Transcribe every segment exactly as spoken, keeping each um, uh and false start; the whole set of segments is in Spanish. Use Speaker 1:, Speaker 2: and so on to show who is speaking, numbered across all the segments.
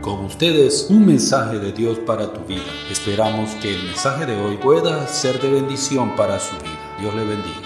Speaker 1: Con ustedes, un mensaje de Dios para tu vida. Esperamos que el mensaje de hoy pueda ser de bendición para su vida. Dios le bendiga.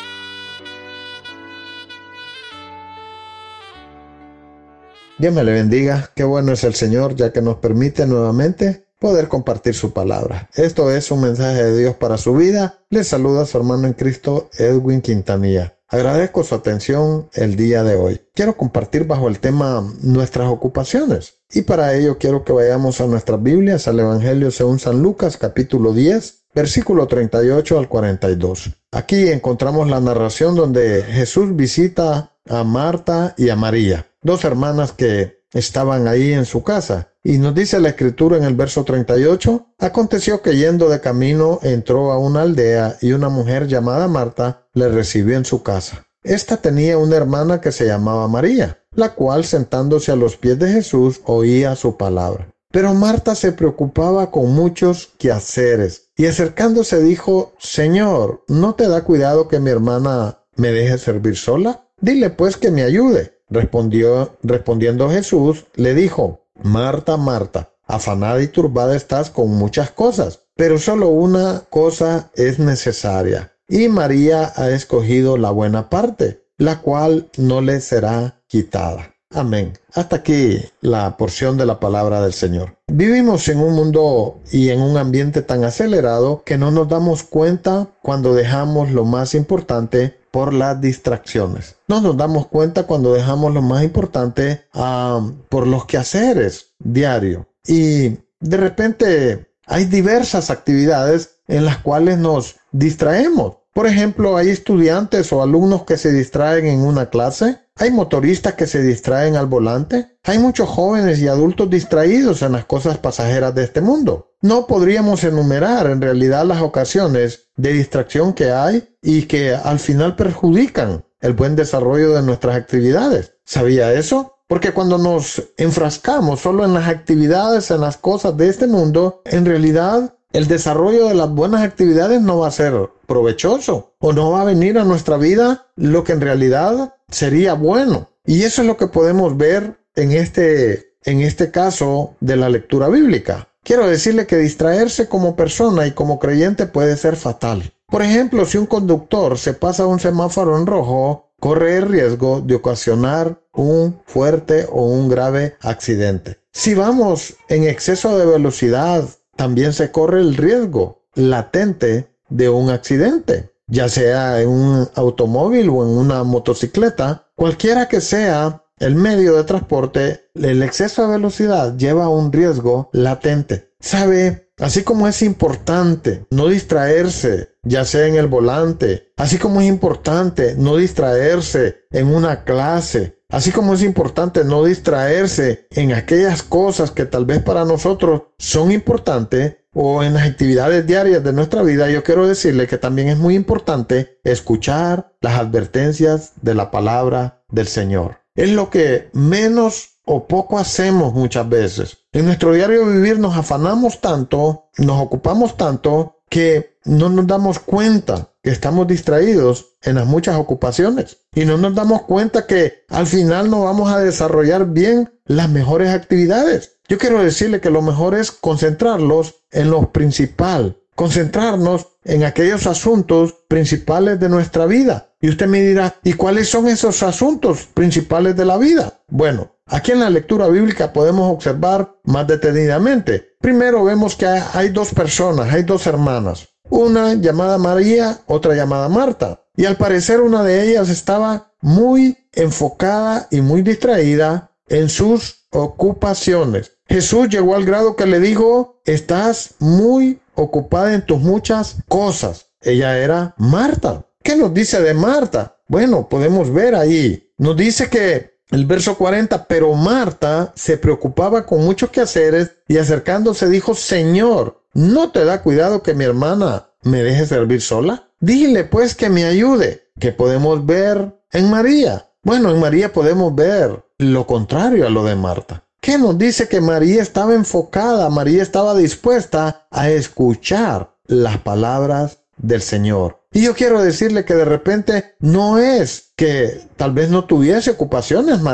Speaker 2: Dios me le bendiga. Qué bueno es el Señor, ya que nos permite nuevamente poder compartir su palabra. Esto es un mensaje de Dios para su vida. Les saluda su hermano en Cristo, Edwin Quintanilla. Agradezco su atención el día de hoy. Quiero compartir bajo el tema nuestras ocupaciones. Y para ello quiero que vayamos a nuestras Biblias, al Evangelio según San Lucas, capítulo diez, versículo treinta y ocho al cuarenta y dos. Aquí encontramos la narración donde Jesús visita a Marta y a María, dos hermanas que estaban ahí en su casa. Y nos dice la Escritura en el verso treinta y ocho, aconteció que yendo de camino entró a una aldea y una mujer llamada Marta le recibió en su casa. Esta tenía una hermana que se llamaba María, la cual sentándose a los pies de Jesús oía su palabra. Pero Marta se preocupaba con muchos quehaceres y acercándose dijo, Señor, ¿no te da cuidado que mi hermana me deje servir sola? Dile pues que me ayude. Respondió, respondiendo Jesús, le dijo, Marta, Marta, afanada y turbada estás con muchas cosas, pero solo una cosa es necesaria, y María ha escogido la buena parte, la cual no le será quitada. Amén. Hasta aquí la porción de la palabra del Señor. Vivimos en un mundo y en un ambiente tan acelerado que no nos damos cuenta cuando dejamos lo más importante por las distracciones. No nos damos cuenta cuando dejamos lo más importante uh, por los quehaceres diarios. Y de repente hay diversas actividades en las cuales nos distraemos. Por ejemplo, hay estudiantes o alumnos que se distraen en una clase. Hay motoristas que se distraen al volante. Hay muchos jóvenes y adultos distraídos en las cosas pasajeras de este mundo. No podríamos enumerar en realidad las ocasiones de distracción que hay y que al final perjudican el buen desarrollo de nuestras actividades. ¿Sabía eso? Porque cuando nos enfrascamos solo en las actividades, en las cosas de este mundo, en realidad el desarrollo de las buenas actividades no va a ser provechoso o no va a venir a nuestra vida lo que en realidad sería bueno. Y eso es lo que podemos ver en este, en este caso de la lectura bíblica. Quiero decirle que distraerse como persona y como creyente puede ser fatal. Por ejemplo, si un conductor se pasa un semáforo en rojo, corre el riesgo de ocasionar un fuerte o un grave accidente. Si vamos en exceso de velocidad, también se corre el riesgo latente de un accidente, ya sea en un automóvil o en una motocicleta. Cualquiera que sea el medio de transporte, el exceso de velocidad lleva a un riesgo latente. ¿Sabe? Así como es importante no distraerse, ya sea en el volante, así como es importante no distraerse en una clase, así como es importante no distraerse en aquellas cosas que tal vez para nosotros son importantes o en las actividades diarias de nuestra vida, yo quiero decirle que también es muy importante escuchar las advertencias de la palabra del Señor. Es lo que menos o poco hacemos muchas veces. En nuestro diario vivir nos afanamos tanto, nos ocupamos tanto, que no nos damos cuenta que estamos distraídos en las muchas ocupaciones. Y no nos damos cuenta que al final no vamos a desarrollar bien las mejores actividades. Yo quiero decirle que lo mejor es concentrarlos en lo principal. Concentrarnos en aquellos asuntos principales de nuestra vida. Y usted me dirá, ¿y cuáles son esos asuntos principales de la vida? Bueno, aquí en la lectura bíblica podemos observar más detenidamente. Primero vemos que hay dos personas, hay dos hermanas. Una llamada María, otra llamada Marta. Y al parecer una de ellas estaba muy enfocada y muy distraída en sus ocupaciones. Jesús llegó al grado que le dijo, estás muy ocupada en tus muchas cosas. Ella era Marta. ¿Qué nos dice de Marta? Bueno, podemos ver ahí. Nos dice que el verso cuarenta, pero Marta se preocupaba con muchos quehaceres y acercándose dijo, Señor, ¿no te da cuidado que mi hermana me deje servir sola? Dile pues que me ayude. ¿Qué podemos ver en María? Bueno, en María podemos ver lo contrario a lo de Marta. ¿Qué nos dice? Que María estaba enfocada, María estaba dispuesta a escuchar las palabras del Señor. Y yo quiero decirle que de repente no es que tal vez no tuviese ocupaciones María.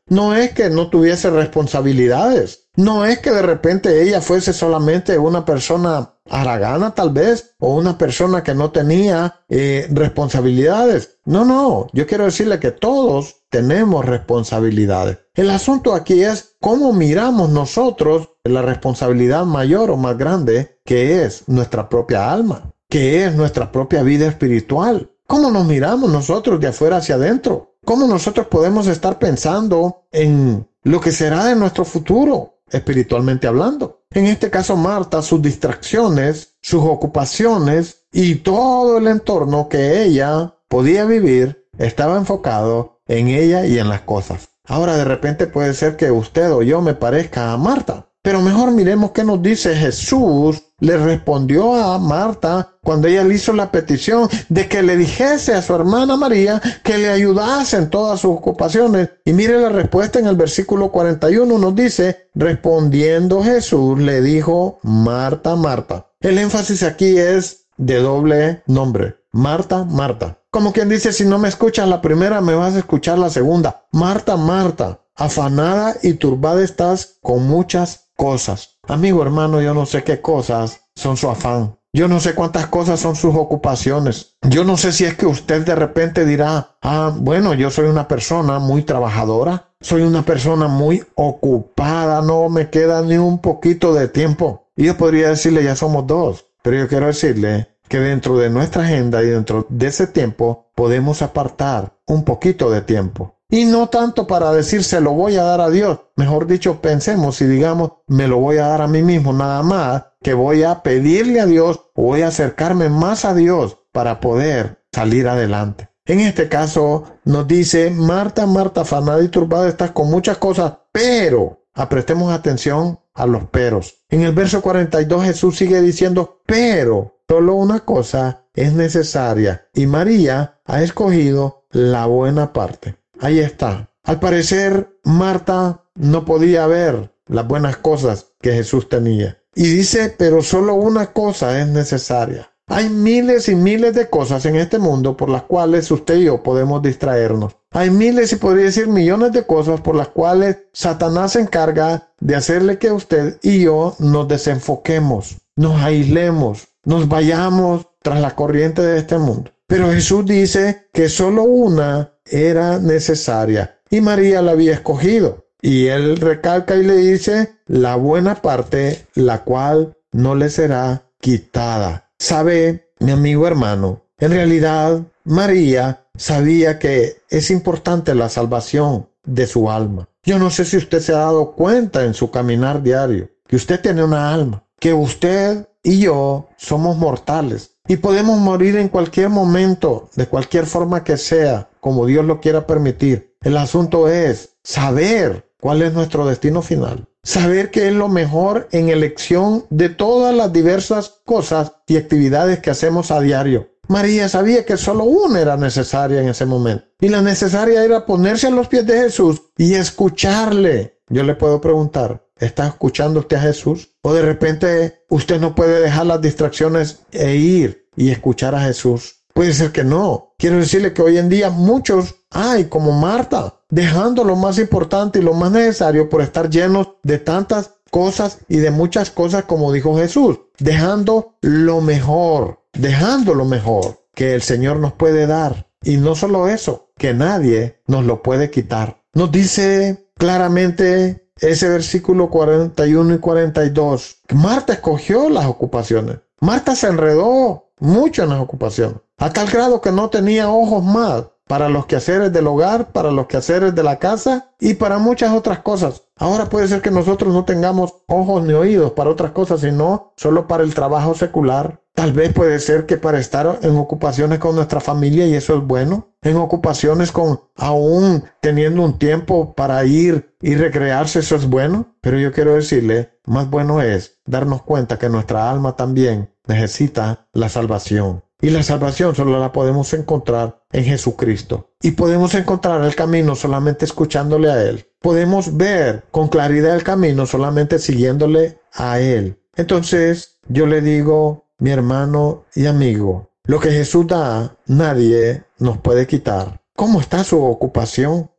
Speaker 2: No es que no tuviese responsabilidades. No es que de repente ella fuese solamente una persona haragana tal vez, o una persona que no tenía eh, responsabilidades. No, no, yo quiero decirle que todos tenemos responsabilidades. El asunto aquí es cómo miramos nosotros la responsabilidad mayor o más grande que es nuestra propia alma, que es nuestra propia vida espiritual. ¿Cómo nos miramos nosotros de afuera hacia adentro? ¿Cómo nosotros podemos estar pensando en lo que será de nuestro futuro, espiritualmente hablando? En este caso, Marta, sus distracciones, sus ocupaciones y todo el entorno que ella podía vivir estaba enfocado en ella y en las cosas. Ahora, de repente puede ser que usted o yo me parezca a Marta, pero mejor miremos qué nos dice Jesús. Le respondió a Marta cuando ella le hizo la petición de que le dijese a su hermana María que le ayudase en todas sus ocupaciones. Y mire la respuesta en el versículo cuarenta y uno, nos dice: respondiendo Jesús le dijo: Marta, Marta. El énfasis aquí es de doble nombre. Marta, Marta. Como quien dice, si no me escuchas la primera, me vas a escuchar la segunda. Marta, Marta, afanada y turbada estás con muchas cosas. Amigo, hermano, yo no sé qué cosas son su afán. Yo no sé cuántas cosas son sus ocupaciones. Yo no sé si es que usted de repente dirá: ah, bueno, yo soy una persona muy trabajadora. Soy una persona muy ocupada. No me queda ni un poquito de tiempo. Y yo podría decirle: ya somos dos. Pero yo quiero decirle que dentro de nuestra agenda y dentro de ese tiempo podemos apartar un poquito de tiempo. Y no tanto para decir se lo voy a dar a Dios. Mejor dicho, pensemos y digamos, me lo voy a dar a mí mismo, nada más que voy a pedirle a Dios o voy a acercarme más a Dios para poder salir adelante. En este caso nos dice: Marta, Marta, afanada y turbada estás con muchas cosas, pero, prestemos atención a los peros. En el verso cuarenta y dos Jesús sigue diciendo: pero solo una cosa es necesaria y María ha escogido la buena parte. Ahí está. Al parecer, Marta no podía ver las buenas cosas que Jesús tenía. Y dice, pero solo una cosa es necesaria. Hay miles y miles de cosas en este mundo por las cuales usted y yo podemos distraernos. Hay miles y podría decir millones de cosas por las cuales Satanás se encarga de hacerle que usted y yo nos desenfoquemos, nos aislemos, nos vayamos tras la corriente de este mundo. Pero Jesús dice que solo una era necesaria y María la había escogido. Y él recalca y le dice: la buena parte, la cual no le será quitada. ¿Sabe, mi amigo hermano? En realidad, María sabía que es importante la salvación de su alma. Yo no sé si usted se ha dado cuenta en su caminar diario que usted tiene una alma, que usted y yo somos mortales y podemos morir en cualquier momento, de cualquier forma que sea, como Dios lo quiera permitir. El asunto es saber cuál es nuestro destino final. Saber qué es lo mejor en elección de todas las diversas cosas y actividades que hacemos a diario. María sabía que solo una era necesaria en ese momento. Y la necesaria era ponerse a los pies de Jesús y escucharle. Yo le puedo preguntar, ¿está escuchando usted a Jesús? O de repente usted no puede dejar las distracciones e ir y escuchar a Jesús. Puede ser que no. Quiero decirle que hoy en día muchos hay como Marta, dejando lo más importante y lo más necesario por estar llenos de tantas cosas y de muchas cosas, como dijo Jesús, dejando lo mejor, dejando lo mejor que el Señor nos puede dar. Y no solo eso, que nadie nos lo puede quitar. Nos dice claramente ese versículo cuarenta y uno y cuarenta y dos. Marta escogió las ocupaciones. Marta se enredó mucho en las ocupaciones, a tal grado que no tenía ojos más para los quehaceres del hogar, para los quehaceres de la casa y para muchas otras cosas. Ahora puede ser que nosotros no tengamos ojos ni oídos para otras cosas, sino solo para el trabajo secular. Tal vez puede ser que para estar en ocupaciones con nuestra familia, y eso es bueno. En ocupaciones con aún teniendo un tiempo para ir y recrearse, eso es bueno. Pero yo quiero decirle, más bueno es darnos cuenta que nuestra alma también necesita la salvación. Y la salvación solo la podemos encontrar en Jesucristo. Y podemos encontrar el camino solamente escuchándole a Él. Podemos ver con claridad el camino solamente siguiéndole a Él. Entonces, yo le digo, mi hermano y amigo, lo que Jesús da, nadie nos puede quitar. ¿Cómo está su ocupación?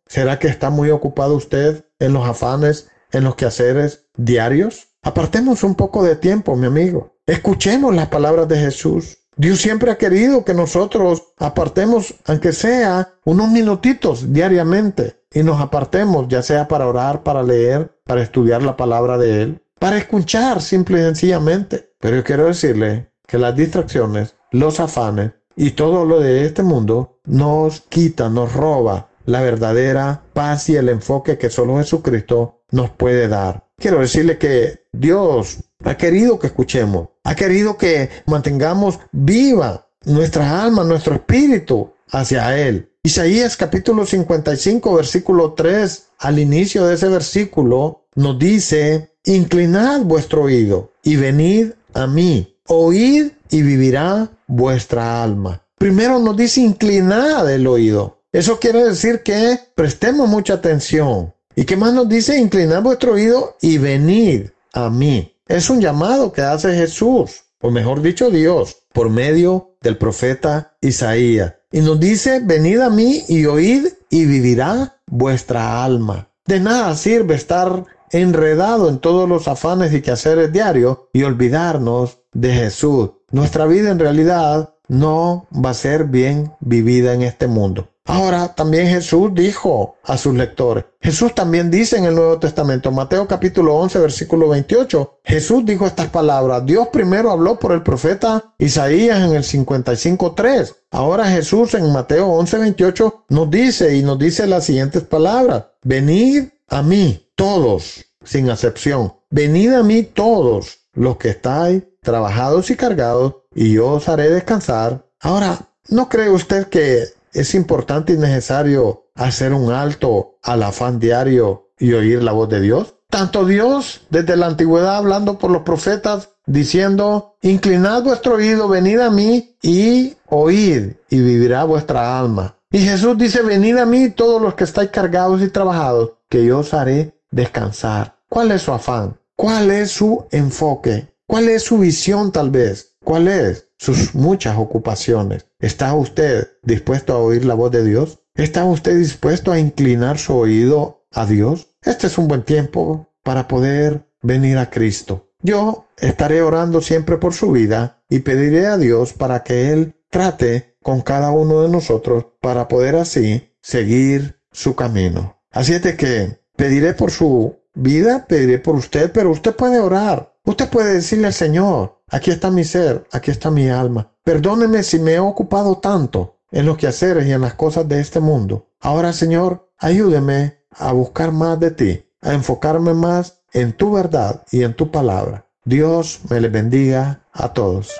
Speaker 2: ¿Será que está muy ocupado usted en los afanes, en los quehaceres diarios? Apartemos un poco de tiempo, mi amigo. Escuchemos las palabras de Jesús. Dios siempre ha querido que nosotros apartemos, aunque sea unos minutitos diariamente, y nos apartemos, ya sea para orar, para leer, para estudiar la palabra de Él, para escuchar simple y sencillamente. Pero yo quiero decirle que las distracciones, los afanes y todo lo de este mundo nos quita, nos roba la verdadera paz y el enfoque que solo Jesucristo nos puede dar. Quiero decirle que Dios ha querido que escuchemos, ha querido que mantengamos viva nuestra alma, nuestro espíritu hacia Él. Isaías capítulo cincuenta y cinco, versículo tres, al inicio de ese versículo nos dice: inclinad vuestro oído y venid a mí, oíd y vivirá vuestra alma. Primero nos dice inclinad el oído. Eso quiere decir que prestemos mucha atención. ¿Y qué más nos dice? Inclinad vuestro oído y venid a mí. Es un llamado que hace Jesús, o mejor dicho Dios, por medio del profeta Isaías. Y nos dice: venid a mí y oíd y vivirá vuestra alma. De nada sirve estar enredado en todos los afanes y quehaceres diarios y olvidarnos de Jesús. Nuestra vida en realidad no va a ser bien vivida en este mundo. Ahora, también Jesús dijo a sus lectores. Jesús también dice en el Nuevo Testamento, Mateo capítulo once, versículo veintiocho. Jesús dijo estas palabras. Dios primero habló por el profeta Isaías en el cincuenta y cinco, tres. Ahora Jesús en Mateo once, veintiocho nos dice y nos dice las siguientes palabras. Venid a mí, todos, sin excepción. Venid a mí todos los que estáis trabajados y cargados, y yo os haré descansar. Ahora, ¿no cree usted que es importante y necesario hacer un alto al afán diario y oír la voz de Dios? Tanto Dios, desde la antigüedad, hablando por los profetas, diciendo: inclinad vuestro oído, venid a mí y oíd, y vivirá vuestra alma. Y Jesús dice: venid a mí todos los que estáis cargados y trabajados, que yo os haré descansar. ¿Cuál es su afán? ¿Cuál es su enfoque? ¿Cuál es su visión tal vez? ¿Cuál es sus muchas ocupaciones? ¿Está usted dispuesto a oír la voz de Dios? ¿Está usted dispuesto a inclinar su oído a Dios? Este es un buen tiempo para poder venir a Cristo. Yo estaré orando siempre por su vida y pediré a Dios para que Él trate con cada uno de nosotros para poder así seguir su camino. Así es de que pediré por su vida, pediré por usted, pero usted puede orar. Usted puede decirle al Señor: aquí está mi ser, aquí está mi alma. Perdóneme si me he ocupado tanto en los quehaceres y en las cosas de este mundo. Ahora, Señor, ayúdeme a buscar más de ti, a enfocarme más en tu verdad y en tu palabra. Dios me les bendiga a todos.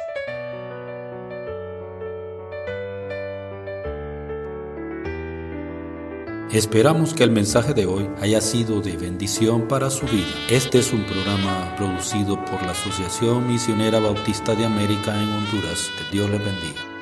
Speaker 1: Esperamos que el mensaje de hoy haya sido de bendición para su vida. Este es un programa producido por la Asociación Misionera Bautista de América en Honduras. Que Dios les bendiga.